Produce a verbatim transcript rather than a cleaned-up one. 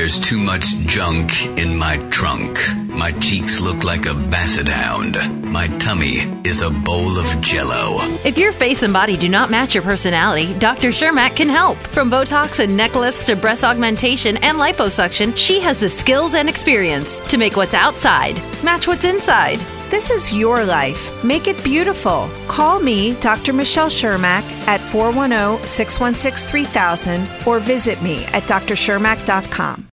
There's too much junk in my trunk. My cheeks look like a basset hound. My tummy is a bowl of Jell-O. If your face and body do not match your personality, Doctor Shermack can help. From Botox and neck lifts to breast augmentation and liposuction, she has the skills and experience to make what's outside match what's inside. This is your life. Make it beautiful. Call me, Doctor Michelle Shermack, at four one zero, six one six, three thousand or visit me at d r shermack dot com.